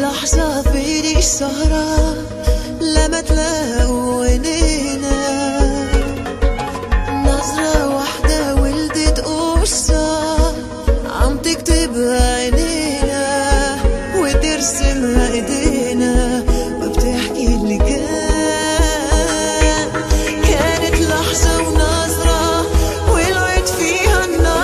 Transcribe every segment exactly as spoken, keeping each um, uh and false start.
لحظة في السهرة لما تلاقوا عينينا نظرة واحدة ولدت قصة عم تكتبها عينينا وترسمها ايدينا وبتحكي اللي كان. كانت لحظة ونظرة ولعت فيها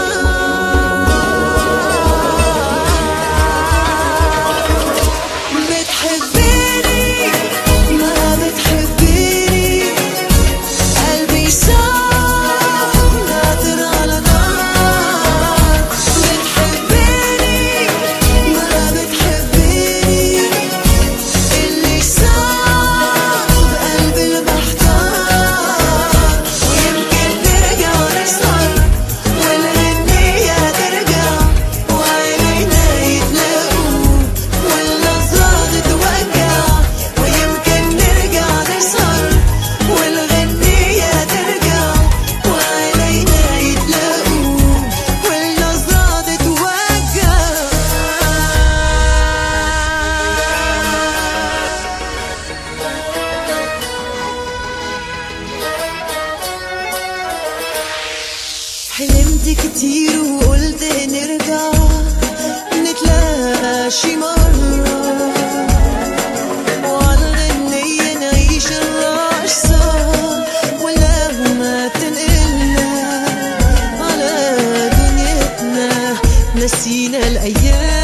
النار. بتحبيني ما بتحبيني قلبي صار ناطر على نار. بتحبيني ما بتحبيني اللي صار بقلبي المحتار. ويمكن نرجع نسهر والغنية ترجع وعينينا يتلاقوا والنظرة تتوجع. ويمكن نرجع نسهر والغنية ترجع وعينينا يتلاقوا والنظرة تتوجع. حلمت كتير وقلت نرجع نتلاقى شي مرة وعالغنية نعيش الرقصة ولا ما تنقلنا على دنيتنا. نسينا الأيام